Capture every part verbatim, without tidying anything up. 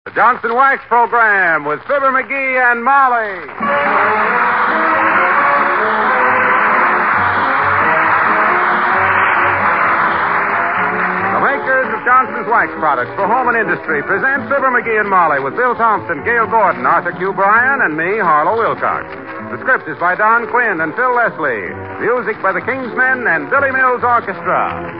The Johnson Wax Program with Fibber McGee and Molly. The makers of Johnson's Wax products for home and industry present Fibber McGee and Molly with Bill Thompson, Gail Gordon, Arthur Q. Bryan, and me, Harlow Wilcox. The script is by Don Quinn and Phil Leslie. Music by the Kingsmen and Billy Mills Orchestra.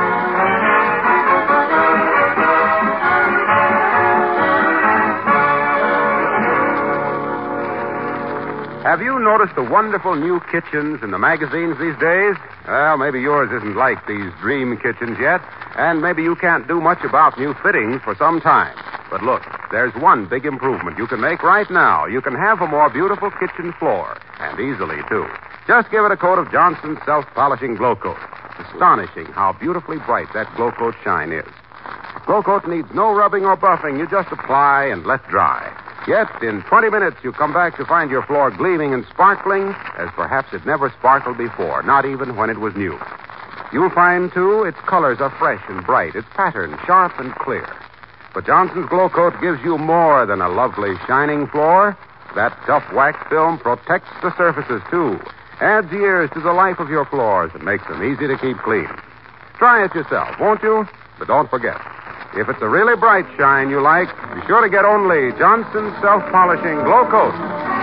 Have you noticed the wonderful new kitchens in the magazines these days? Well, maybe yours isn't like these dream kitchens yet, and maybe you can't do much about new fittings for some time. But look, there's one big improvement you can make right now. You can have a more beautiful kitchen floor, and easily, too. Just give it a coat of Johnson's self-polishing Glow Coat. It's astonishing how beautifully bright that Glow Coat shine is. Glow Coat needs no rubbing or buffing. You just apply and let dry. Yet, in twenty minutes, you come back to find your floor gleaming and sparkling as perhaps it never sparkled before, not even when it was new. You'll find, too, its colors are fresh and bright, its pattern sharp and clear. But Johnson's Glow Coat gives you more than a lovely shining floor. That tough wax film protects the surfaces, too, adds years to the life of your floors, and makes them easy to keep clean. Try it yourself, won't you? But don't forget, if it's a really bright shine you like, be sure to get only Johnson's self-polishing Glow Coat.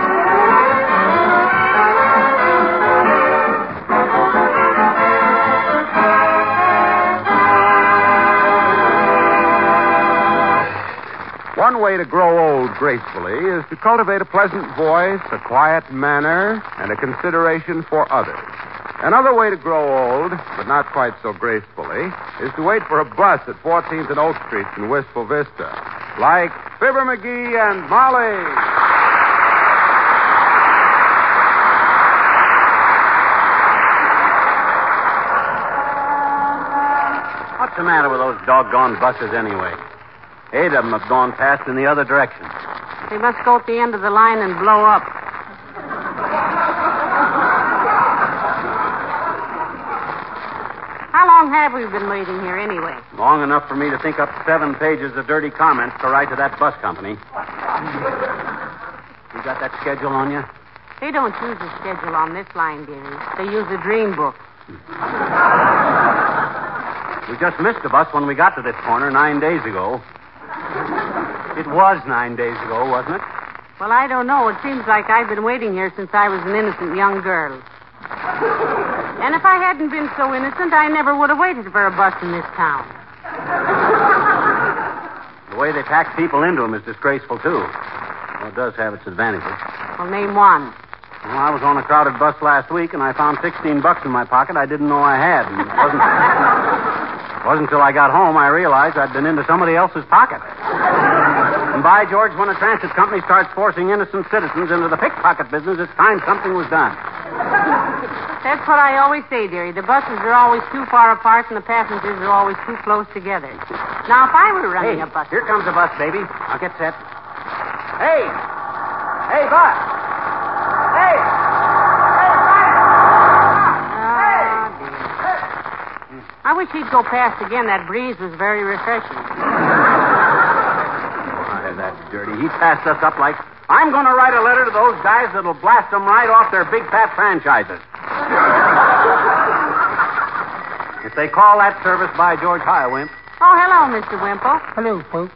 One way to grow old gracefully is to cultivate a pleasant voice, a quiet manner, and a consideration for others. Another way to grow old, but not quite so gracefully, is to wait for a bus at fourteenth and Oak Streets in Wistful Vista. Like Fibber McGee and Molly. What's the matter with those doggone buses anyway? Eight of them have gone past in the other direction. They must go at the end of the line and blow up. How long have we been waiting here anyway? Long enough for me to think up seven pages of dirty comments to write to that bus company. You got that schedule on you? They don't use a schedule on this line, dearie. They use a dream book. We just missed the bus when we got to this corner nine days ago. It was nine days ago, wasn't it? Well, I don't know. It seems like I've been waiting here since I was an innocent young girl. And if I hadn't been so innocent, I never would have waited for a bus in this town. The way they pack people into them is disgraceful, too. Well, it does have its advantages. Well, name one. Well, I was on a crowded bus last week, and I found sixteen bucks in my pocket I didn't know I had. And it wasn't, it wasn't until I got home I realized I'd been into somebody else's pocket. And by George, when a transit company starts forcing innocent citizens into the pickpocket business, it's time something was done. That's what I always say, dearie. The buses are always too far apart and the passengers are always too close together. Now, if I were running hey, a bus... Here comes the bus, baby. I'll get set. Hey! Hey, bus! Hey! Hey, driver! Hey! Oh, dear. I wish he'd go past again. That breeze was very refreshing. Why, that's dirty. He passed us up like... I'm going to write a letter to those guys that'll blast them right off their big fat franchises. If they call that service by George, hi, Wimp. Oh, hello, Mister Wimple. Hello, folks.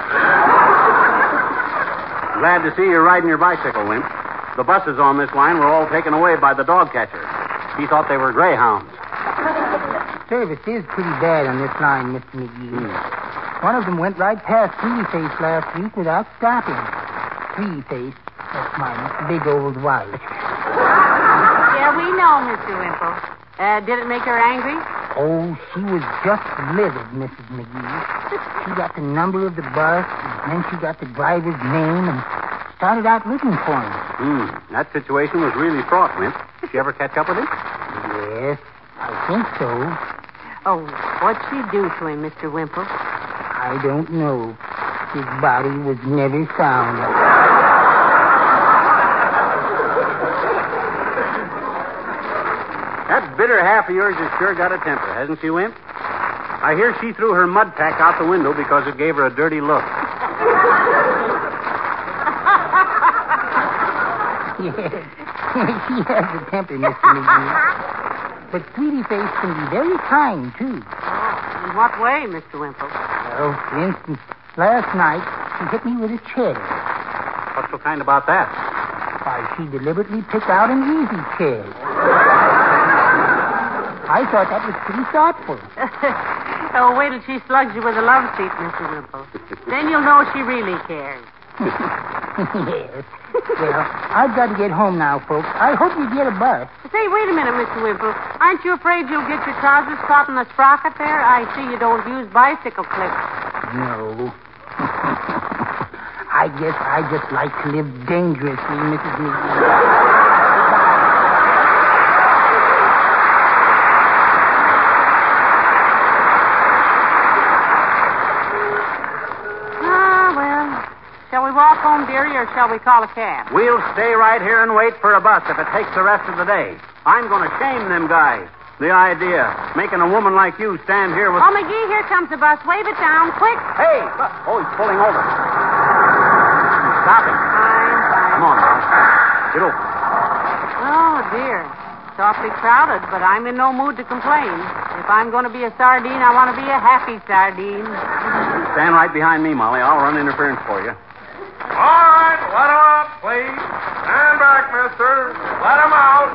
Glad to see you riding your bicycle, Wimp. The buses on this line were all taken away by the dog catcher. He thought they were greyhounds. Service is pretty bad on this line, Mister McGee. Hmm. One of them went right past Three-Face last week without stopping. Three-Face, that's my big old wife. Yeah, we know, Mister Wimple. Uh, did it make her angry? Oh, she was just livid, Missus McGee. She got the number of the bus, and then she got the driver's name, and started out looking for him. Hmm. That situation was really fraught, Wimp. Did she ever catch up with him? Yes, I think so. Oh, what'd she do to him, Mister Wimple? I don't know. His body was never found. That bitter half of yours has sure got a temper, hasn't she, Wimp? I hear she threw her mud pack out the window because it gave her a dirty look. Yes. She has a temper, Mister McGee. But Sweetie Face can be very kind, too. Oh, in what way, Mister Wimple? Well, for instance, last night she hit me with a chair. What's so kind about that? Why, she deliberately picked out an easy chair. I thought that was pretty thoughtful. Oh, wait till she slugs you with a love seat, Mister Wimple. Then you'll know she really cares. Yes. Well, I've got to get home now, folks. I hope you get a bus. Say, wait a minute, Mister Wimple. Aren't you afraid you'll get your trousers caught in the sprocket there? I see you don't use bicycle clips. No. I guess I just like to live dangerously, Missus McGee. Shall we walk home, dearie, or shall we call a cab? We'll stay right here and wait for a bus if it takes the rest of the day. I'm going to shame them guys. The idea, making a woman like you stand here with... Oh, McGee, here comes the bus. Wave it down, quick. Hey! Oh, he's pulling over. Stop him. Fine, fine. Come on, now. Get over. Oh, dear. It's awfully crowded, but I'm in no mood to complain. If I'm going to be a sardine, I want to be a happy sardine. Stand right behind me, Molly. I'll run interference for you. All right, let him out, please. Stand back, mister. Let him out.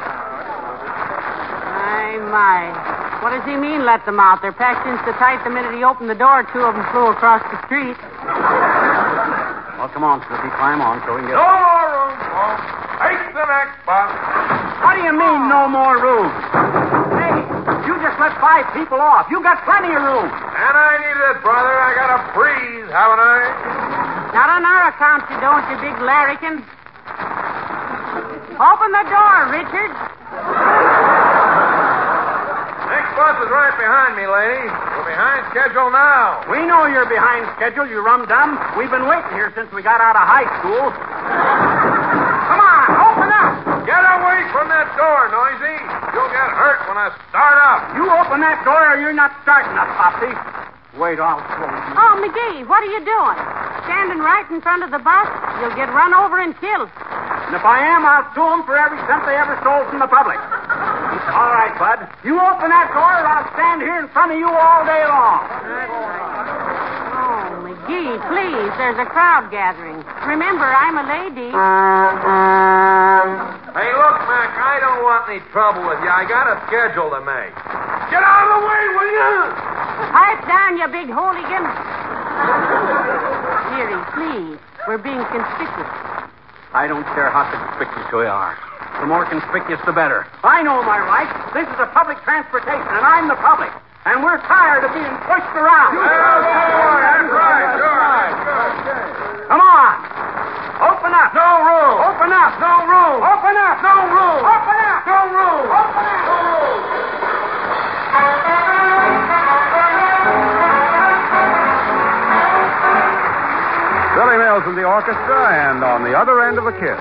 My, my. What does he mean, let them out? They're packed in so tight the minute he opened the door, two of them flew across the street. Well, come on, Slippy. Climb on so we can get... No more room, folks. Take the next bus. What do you mean, no more room? Hey, you just let five people off. You got plenty of room. And I needed it, brother. I got a breeze, haven't I? Not on our account, you don't, you big larrikin. Open the door, Richard. Next bus is right behind me, lady. We're behind schedule now. We know you're behind schedule, you rum-dum. We've been waiting here since we got out of high school. Come on, open up. Get away from that door, Noisy. You'll get hurt when I start up. You open that door or you're not starting us, Popsy. Wait, I'll show you. Oh, McGee, what are you doing? Standing right in front of the bus? You'll get run over and killed. And if I am, I'll sue them for every cent they ever stole from the public. All right, Bud. You open that door or I'll stand here in front of you all day long. Oh, McGee, please. There's a crowd gathering. Remember, I'm a lady. Hey, look, Mac, I don't want any trouble with you. I got a schedule to make. Get out of the way, will you? Pipe down, you big hooligan. Dearie, please. We're being conspicuous. I don't care how conspicuous we are. The more conspicuous, the better. I know my rights. This is a public transportation, and I'm the public. And we're tired of being pushed around. Well, sure, that's right, sure. Come on. Open up. No room. Open up. No room. Open up. No room. Open up. No room. Open up. No room. Billy Mills in the orchestra, and on the other end of the kiss.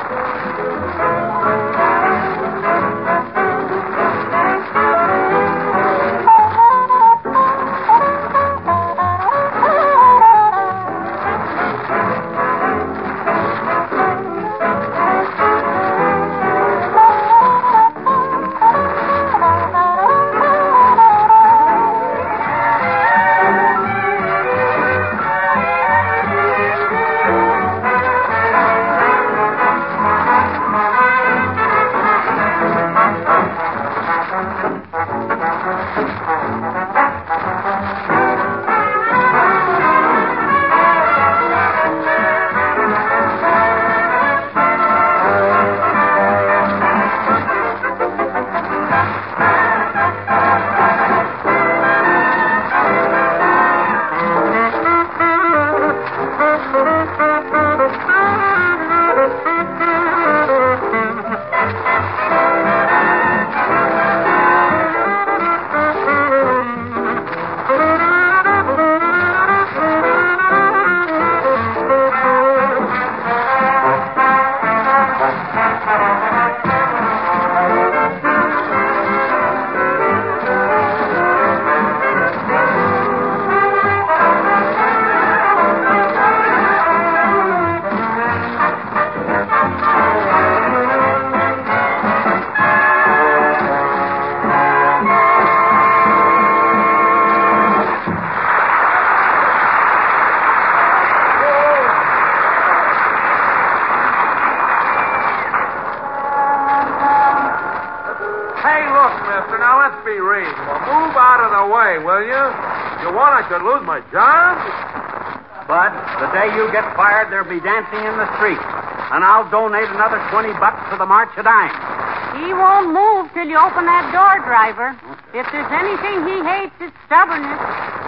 be reasonable. Move out of the way, will you? You want I could lose my job? Bud, the day you get fired, there'll be dancing in the street. And I'll donate another twenty bucks to the March of Dimes. He won't move till you open that door, driver. If there's anything he hates, it's stubbornness.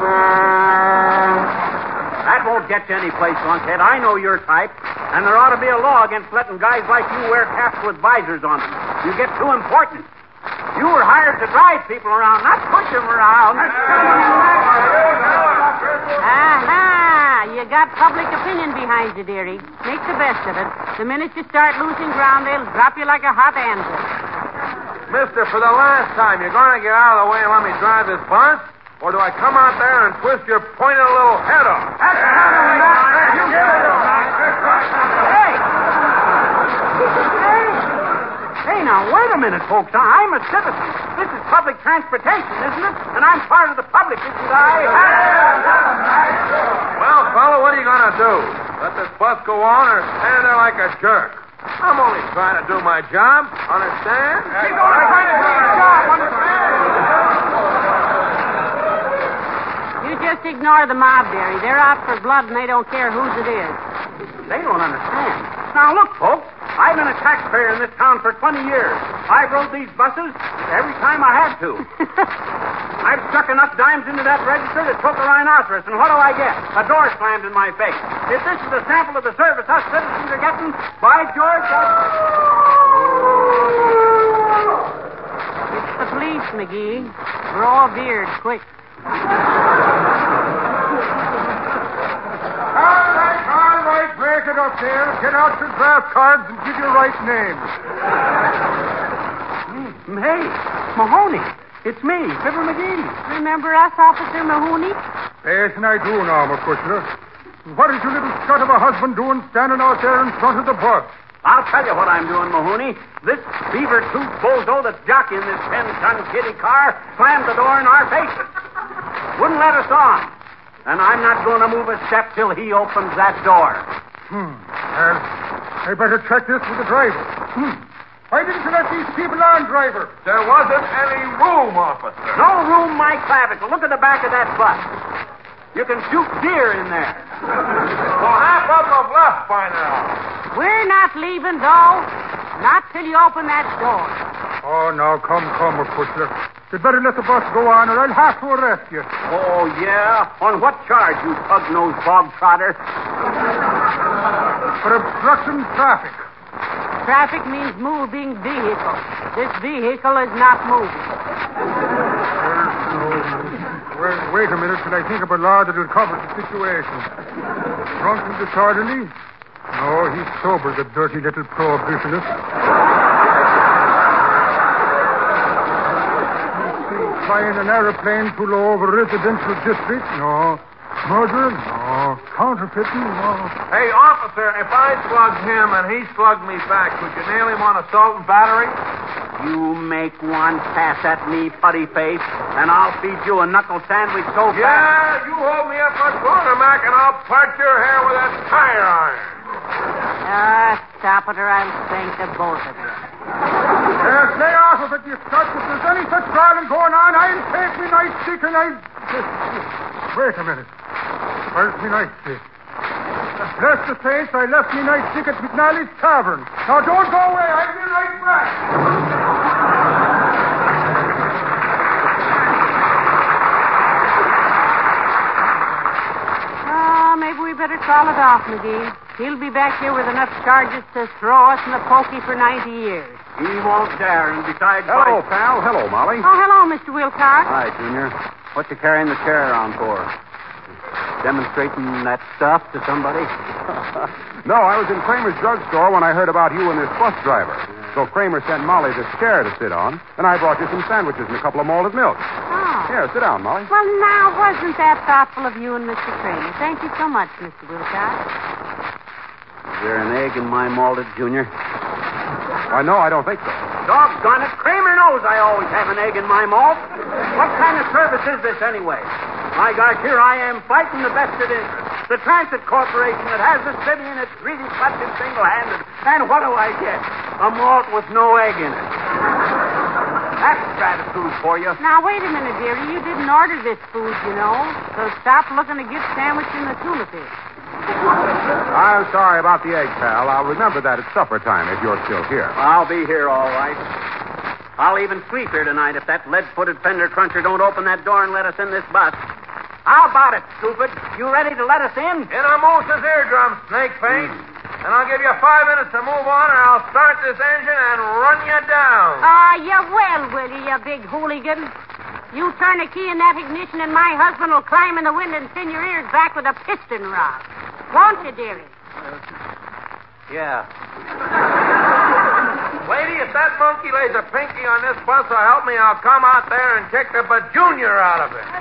That won't get you any place, lunkhead. I know your type. And there ought to be a law against letting guys like you wear caps with visors on them. You get too important. You were hired to drive people around, not push them around. Aha! You got public opinion behind you, dearie. Make the best of it. The minute you start losing ground, they'll drop you like a hot anvil. Mister, for the last time, you're going to get out of the way and let me drive this bus? Or do I come out there and twist your pointed little head off? Hey! Hey! Hey, now, wait a minute, folks. I'm a citizen. This is public transportation, isn't it? And I'm part of the public, isn't I? Well, fella, what are you going to do? Let this bus go on or stand there like a jerk? I'm only trying to do my job. Understand? He's only trying to do your job. Understand? You just ignore the mob, dearie. They're out for blood, and they don't care whose it is. They don't understand. Now, look, folks. I've been a taxpayer in this town for twenty years. I've rode these buses every time I had to. I've stuck enough dimes into that register to choke a rhinoceros, and what do I get? A door slammed in my face. If this is a sample of the service us citizens are getting, by George, I... It's the police, McGee. Grow a beard, quick. All right, all right, break it up there. Get out your draft cards and give your right name. Hey, Mahoney. It's me, Fibber McGee. Remember us, Officer Mahoney? Yes, and I do now, McCushner. What is your little scut of a husband doing standing out there in front of the bus? I'll tell you what I'm doing, Mahoney. This beaver-toothed bozo that's jockeying this ten-ton kiddie car slammed the door in our faces. Wouldn't let us on. And I'm not going to move a step till he opens that door. Hmm. Well, I better check this with the driver. Hmm. Why didn't you let these people on, driver? There wasn't any room, officer. No room, my clavicle. Look at the back of that bus. You can shoot deer in there. Well, half of them have left by now. We're not leaving, though. Not till you open that door. Oh, now, come, come, McCushner. You'd better let the bus go on, or I'll have to arrest you. Oh, yeah? On what charge, you pug-nosed bog trotter? For obstructing traffic. Traffic means moving vehicle. This vehicle is not moving. Well, wait a minute till I think of a law that will cover the situation. Drunk and disorderly? No, he's sober, the dirty little prohibitionist. Flying an aeroplane too low over residential district? No. Murder? No. Counterfeiting? No. Hey, officer, if I slugged him and he slugged me back, could you nail him on assault and battery? You make one pass at me, putty face, and I'll feed you a knuckle sandwich so fast. Yeah, you hold me up my corner, Mac, and I'll part your hair with that tire iron. Ah, stop it or I'll spank the both of you. Yes, lay off of it, you scut. If there's any such violence going on, I'll take me nightstick and I'll... Wait a minute. Where's me nightstick? Bless the saints, I left me nightstick at McNally's Tavern. Now, don't go away. I'll be right back. Oh, maybe we better call it off, McGee. He'll be back here with enough charges to throw us in the pokey for ninety years. He won't dare, and besides... Hello, why- pal. Hello, Molly. Oh, hello, Mister Wilcox. Hi, Junior. What you carrying the chair around for? Demonstrating that stuff to somebody? No, I was in Kramer's drugstore when I heard about you and this bus driver. So Kramer sent Molly this chair to sit on, and I brought you some sandwiches and a couple of malted milk. Oh. Here, sit down, Molly. Well, now, wasn't that thoughtful of you and Mister Kramer? Thank you so much, Mister Wilcox. Is there an egg in my malted, Junior? Why, no, I don't think so. Doggone it. Kramer knows I always have an egg in my malt. What kind of service is this, anyway? My gosh, here I am fighting the vested interest. The Transit Corporation that has the city in its greedy clutches single-handed. And what do I get? A malt with no egg in it. That's gratitude for you. Now, wait a minute, dearie. You didn't order this food, you know. So stop looking to get sandwiched in the tuna fish. I'm sorry about the egg, pal. I'll remember that at supper time if you're still here. I'll be here, all right. I'll even sleep here tonight if that lead-footed fender cruncher don't open that door and let us in this bus. How about it, stupid? You ready to let us in? In a moose's eardrum, snake face. And I'll give you five minutes to move on, or I'll start this engine and run you down. Ah, uh, you will, will you, you big hooligan? You turn a key in that ignition and my husband will climb in the wind and send your ears back with a piston rod. Won't you, dearie? Yeah. Lady, if that monkey lays a pinky on this bus or help me, I'll come out there and kick the bajunior out of it.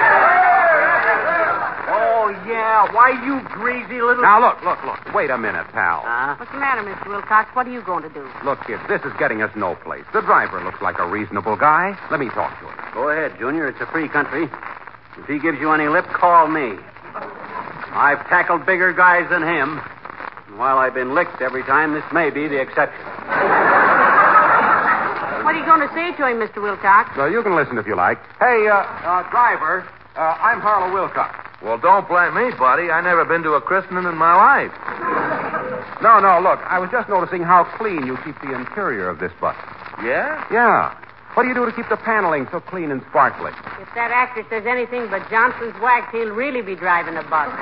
Oh, yeah. Why, you greasy little... Now, look, look, look. Wait a minute, pal. Huh? What's the matter, Mister Wilcox? What are you going to do? Look, kid, this is getting us no place. The driver looks like a reasonable guy. Let me talk to him. Go ahead, Junior. It's a free country. If he gives you any lip, call me. I've tackled bigger guys than him. And while I've been licked every time, this may be the exception. What are you going to say to him, Mister Wilcox? So you can listen if you like. Hey, uh, uh driver, uh, I'm Harlow Wilcox. Well, don't blame me, buddy. I never been to a christening in my life. No, no, look, I was just noticing how clean you keep the interior of this bus. Yeah? Yeah. What do you do to keep the paneling so clean and sparkly? If that actor says anything but Johnson's wax, he'll really be driving a bus.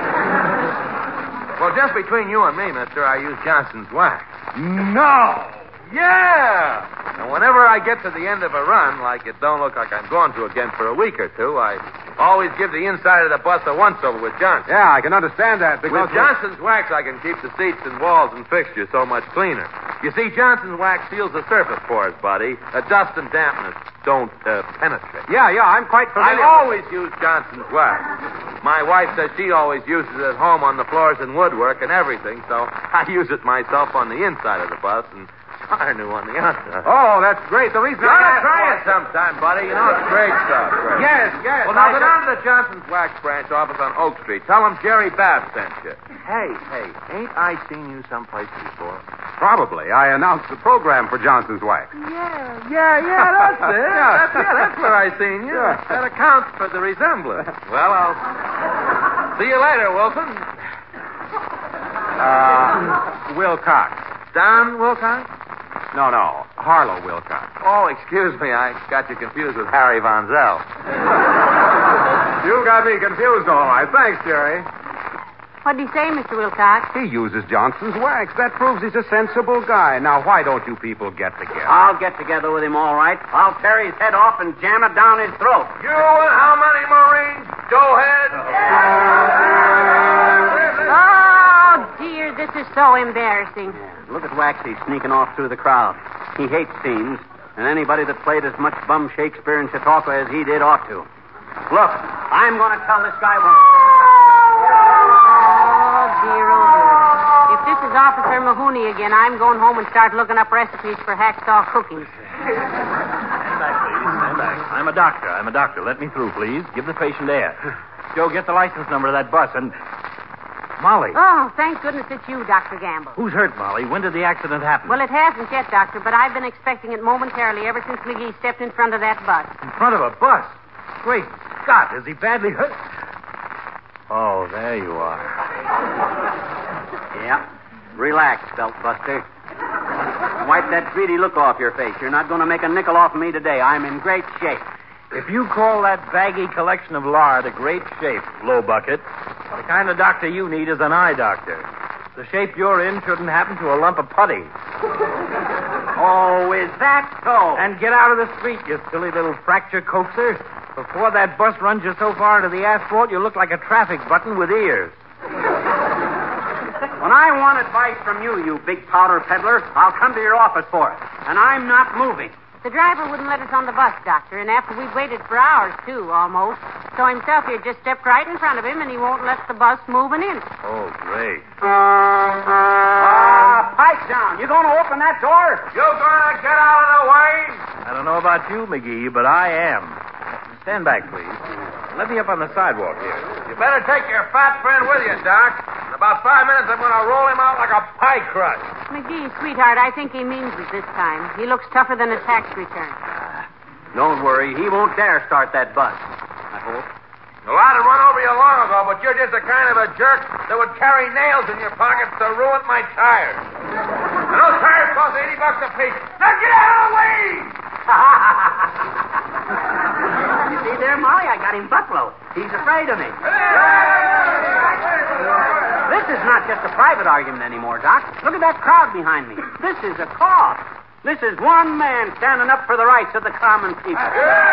Well, just between you and me, mister, I use Johnson's wax. No! Yeah! And whenever I get to the end of a run, like it don't look like I'm going to again for a week or two, I always give the inside of the bus a once-over with Johnson. Yeah, I can understand that because... With Johnson's wax, I can keep the seats and walls and fixtures so much cleaner. You see, Johnson's wax seals the surface for us, buddy. The dust and dampness don't uh, penetrate. Yeah, yeah, I'm quite familiar. I always use Johnson's wax. My wife says she always uses it at home on the floors and woodwork and everything, so I use it myself on the inside of the bus and darn new on the outside. Oh, that's great. The reason You I... ought to try it sometime, buddy. You know, it's great stuff. Great. Yes, yes. Well, now I go just- down to the Johnson's Wax branch office on Oak Street. Tell them Jerry Bass sent you. Hey, hey, ain't I seen you someplace before? Probably. I announced the program for Johnson's Wax. Yeah, yeah, yeah, that's it. Yeah. That's, yeah, that's where I seen you. Yeah. That accounts for the resemblance. Well, I'll see you later, Wilson. Uh, Wilcox. Don Wilcox? No, no. Harlow Wilcox. Oh, excuse me. I got you confused with Harry Von Zell. You got me confused, all right. Thanks, Jerry. What'd he say, Mister Wilcox? He uses Johnson's Wax. That proves he's a sensible guy. Now, why don't you people get together? I'll get together with him, all right. I'll tear his head off and jam it down his throat. You and how many Marines? Doughhead? Oh, dear, this is so embarrassing. Look at Waxy sneaking off through the crowd. He hates scenes, and anybody that played as much bum Shakespeare in Chautauqua as he did ought to. Look, I'm going to tell this guy one... Oh, dear, oh, dear. If this is Officer Mahoney again, I'm going home and start looking up recipes for hacksaw cookies. Stand back, please. Stand back. I'm a doctor. I'm a doctor. Let me through, please. Give the patient air. Joe, get the license number of that bus and... Molly. Oh, thank goodness it's you, Doctor Gamble. Who's hurt, Molly? When did the accident happen? Well, it hasn't yet, Doctor, but I've been expecting it momentarily ever since McGee stepped in front of that bus. In front of a bus? Great Scott, is he badly hurt? Oh, there you are. Yeah. Relax, belt buster. Wipe that greedy look off your face. You're not going to make a nickel off of me today. I'm in great shape. If you call that baggy collection of lard a great shape, low bucket, the kind of doctor you need is an eye doctor. The shape you're in shouldn't happen to a lump of putty. Oh, is that so? And get out of the street, you silly little fracture coaxer. Before that bus runs you so far into the asphalt, you look like a traffic button with ears. When I want advice from you, you big powder peddler, I'll come to your office for it. And I'm not moving. The driver wouldn't let us on the bus, Doctor, and after we'd waited for hours, too, almost. So himself here just stepped right in front of him, and he won't let the bus move an inch. Oh, great. Ah, uh, pipe down. You going to open that door? You gonna get out of the way? I don't know about you, McGee, but I am. Stand back, please. Let me up on the sidewalk here. You better take your fat friend with you, Doc. In about five minutes, I'm going to roll him out like a pie crust. McGee, sweetheart, I think he means it this time. He looks tougher than a tax return. Don't worry. He won't dare start that bus. I hope. Well, I'd have run over you long ago, but you're just the kind of a jerk that would carry nails in your pockets to ruin my tires. And those tires cost eighty bucks a piece. Now get out of the way! You see there, Molly? I got him buffalo. He's afraid of me. This is not just a private argument anymore, Doc. Look at that crowd behind me. This is a cause. This is one man standing up for the rights of the common people.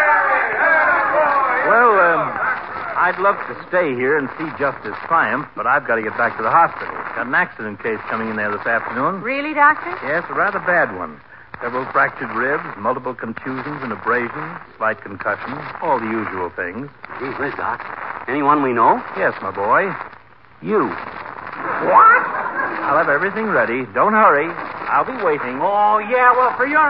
Well, um, I'd love to stay here and see justice triumph, but I've got to get back to the hospital. Got an accident case coming in there this afternoon. Really, Doctor? Yes, a rather bad one. Several fractured ribs, multiple contusions and abrasions, slight concussion, all the usual things. Gee whiz, Doc. Anyone we know? Yes, my boy. You. What? I'll have everything ready. Don't hurry. I'll be waiting. Oh, yeah, well, for your...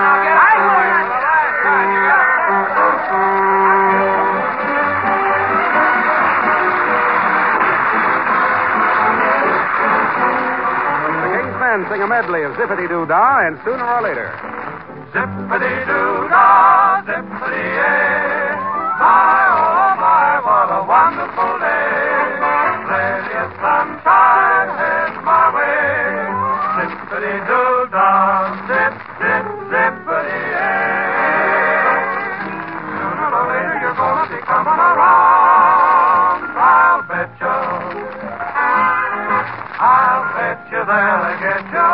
Sing a medley of Zippity-Doo-Dah, and sooner or later. Zippity-Doo-Dah, zippity-yay. My, oh, my, what a wonderful day. Plenty of sunshine heads my way. Zippity-Doo-Dah, zip, zip, zippity-yay. Sooner or later you're gonna be coming around, I'll bet you. I'll bet you they'll get you.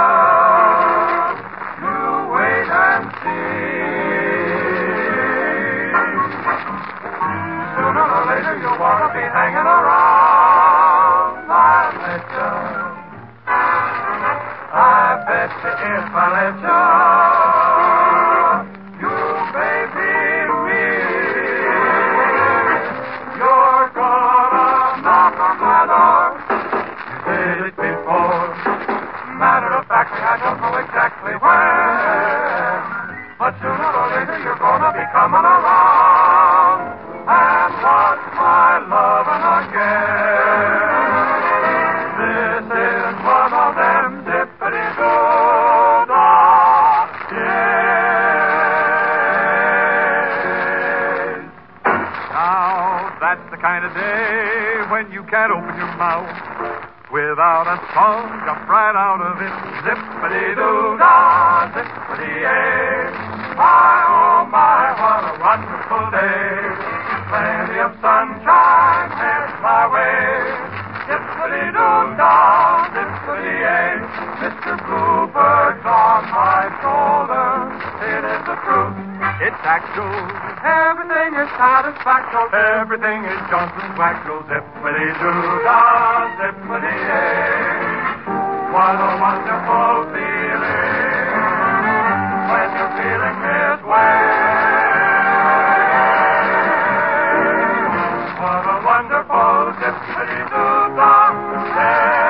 You wait and see. Sooner or later you'll want to be hanging around. I'll bet you. I bet you if I let you, you baby me, you're gonna knock on my door. Did it before. Matter of fact, I don't know exactly when. But sooner or later you're gonna be coming around and want my loving again. This is one of them zippity-doo-dah days. Now, that's the kind of day when you can't open your mouth without a song jump right out of it. Zippity-doo-dah, zippity-yay. My, oh, my, what a wonderful day. Plenty of sunshine heads my way. Zippity-doo-dah, zippity-yay. Mister Bluebird's on my shoulder. It is the truth. It's actual. Everything is satisfactory. Everything is Johnson's Waxel. Zippity-doo-dah, zippity-yay. What a wonderful feeling when you're feeling this way. What a wonderful zippity-doo-dah day.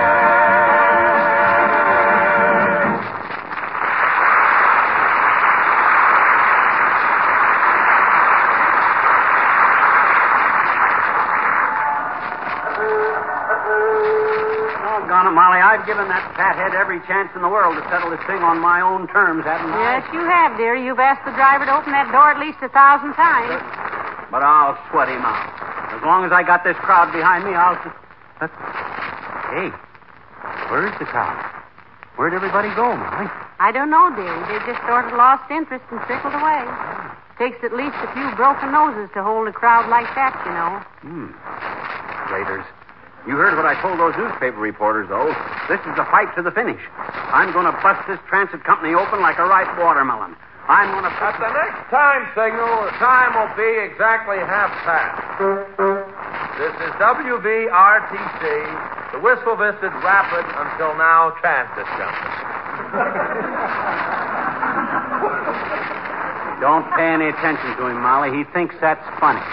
Doggone it, Molly, I've given that fathead every chance in the world to settle this thing on my own terms, haven't I? Yes, you have, dear. You've asked the driver to open that door at least a thousand times. But I'll sweat him out. As long as I got this crowd behind me, I'll... That's... Hey, where's the crowd? Where'd everybody go, Molly? I don't know, dearie. They just sort of lost interest and trickled away. Takes at least a few broken noses to hold a crowd like that, you know. Hmm. Raiders. You heard what I told those newspaper reporters, though. This is the fight to the finish. I'm going to bust this transit company open like a ripe watermelon. I'm going to... At the next time signal, the time will be exactly half past. This is W V R T C, the Whistle Visted Rapid Until Now Transit Company. Don't pay any attention to him, Molly. He thinks that's funny.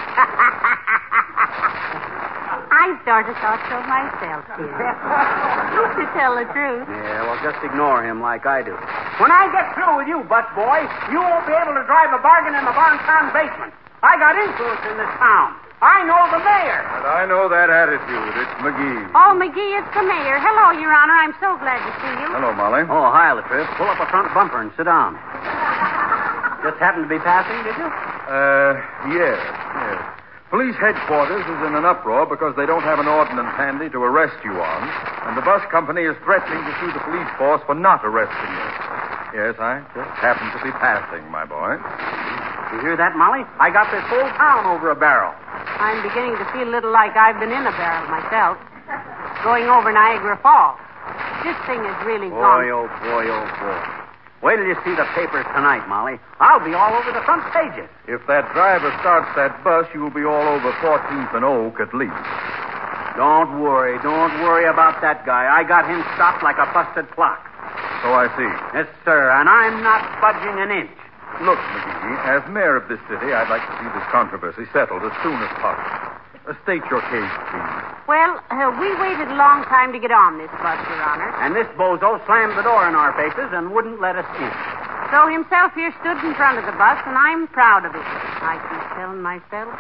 I sort of thought so myself, dear. To tell the truth. Yeah, well, just ignore him like I do. When I get through with you, bus boy, you won't be able to drive a bargain in the barn-town basement. I got influence in this town. I know the mayor. And I know that attitude. It's McGee. Oh, McGee, it's the mayor. Hello, Your Honor. I'm so glad to see you. Hello, Molly. Oh, hi, Latrice. Pull up a front bumper and sit down. Just happened to be passing, did you? Uh, yes, yes. Police headquarters is in an uproar because they don't have an ordinance handy to arrest you on, and the bus company is threatening to sue the police force for not arresting you. Yes, I just happened to be passing, my boy. You hear that, Molly? I got this whole town over a barrel. I'm beginning to feel a little like I've been in a barrel myself. Going over Niagara Falls. This thing is really Boy, gone. oh boy, oh boy. Wait till you see the papers tonight, Molly. I'll be all over the front pages. If that driver starts that bus, you'll be all over fourteenth and Oak at least. Don't worry. Don't worry about that guy. I got him stopped like a busted clock. So I see. Yes, sir, and I'm not budging an inch. Look, McGee, as mayor of this city, I'd like to see this controversy settled as soon as possible. Uh, state your case, please. Well, uh, we waited a long time to get on this bus, Your Honor. And this bozo slammed the door in our faces and wouldn't let us in. So himself here stood in front of the bus, and I'm proud of it. I keep telling myself.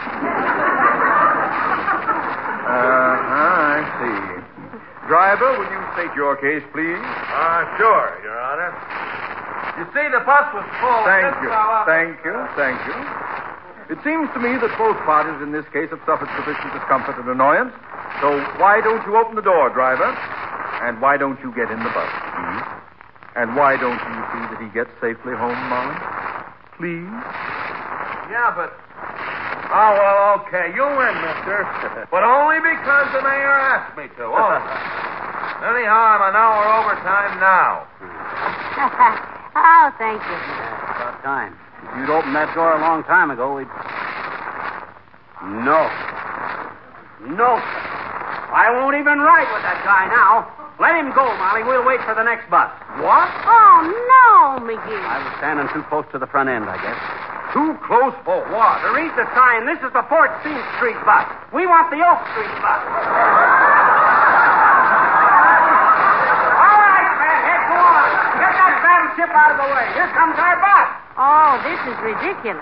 Uh-huh, I see. Driver, will you state your case, please? Uh, sure, Your Honor. You see, the bus was full. Thank This you. fella- Thank you. Thank you. It seems to me that both parties in this case have suffered sufficient discomfort and annoyance. So why don't you open the door, driver? And why don't you get in the bus, please? And why don't you see that he gets safely home, Molly? Please? Yeah, but... Oh, well, okay. You win, mister. But only because the mayor asked me to. Oh. Anyhow, I'm an hour overtime now. Oh, thank you. Yeah, about time. If you'd opened that door a long time ago, we'd... No. No, sir. I won't even ride with that guy now. Let him go, Molly. We'll wait for the next bus. What? Oh, no, McGee. I was standing too close to the front end, I guess. Too close for what? To read the sign, this is the fourteenth Street bus. We want the Oak Street bus. All right, Fathead, go on. Get that battleship out of the way. Here comes our bus. Oh, this is ridiculous.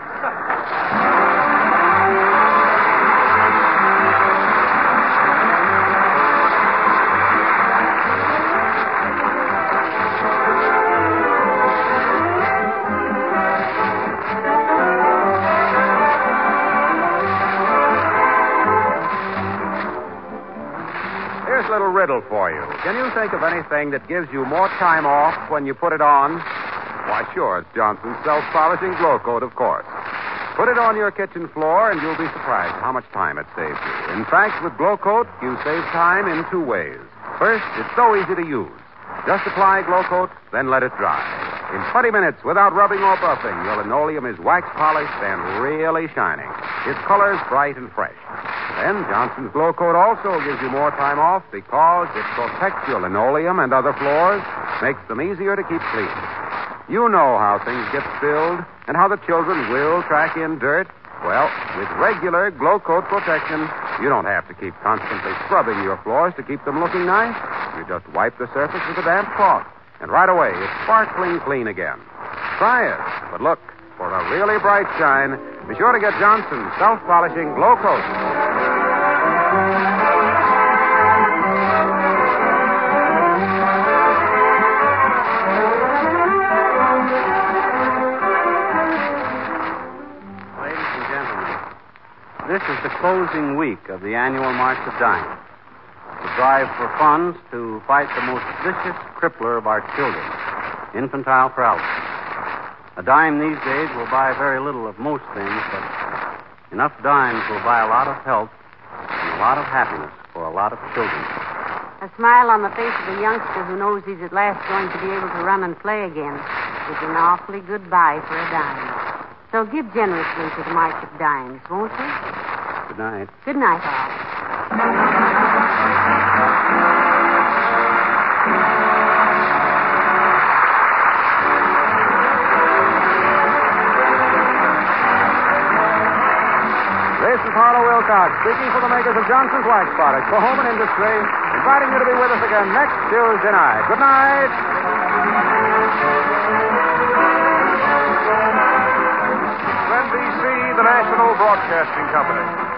Here's a little riddle for you. Can you think of anything that gives you more time off when you put it on? Why, sure, it's Johnson's self-polishing glow coat, of course. Put it on your kitchen floor, and you'll be surprised how much time it saves you. In fact, with glow coat, you save time in two ways. First, it's so easy to use. Just apply glow coat, then let it dry. In twenty minutes, without rubbing or buffing, your linoleum is wax polished and really shining. Its color's bright and fresh. Then Johnson's Glow Coat also gives you more time off because it protects your linoleum and other floors, makes them easier to keep clean. You know how things get spilled and how the children will track in dirt. Well, with regular Glow Coat protection, you don't have to keep constantly scrubbing your floors to keep them looking nice. You just wipe the surface with a damp cloth, and right away it's sparkling clean again. Try it. But look, for a really bright shine, be sure to get Johnson's self-polishing Glow Coat. Ladies and gentlemen, this is the closing week of the annual March of Dimes. The drive for funds to fight the most vicious crippler of our children, infantile paralysis. A dime these days will buy very little of most things, but enough dimes will buy a lot of health and a lot of happiness for a lot of children. A smile on the face of a youngster who knows he's at last going to be able to run and play again is an awfully good buy for a dime. So give generously to the March of Dimes, won't you? Good night. Good night, all. This is Harlow Wilcox, speaking for the makers of Johnson's Wax Products for home and industry, inviting you to be with us again next Tuesday night. Good night. N B C, the National Broadcasting Company.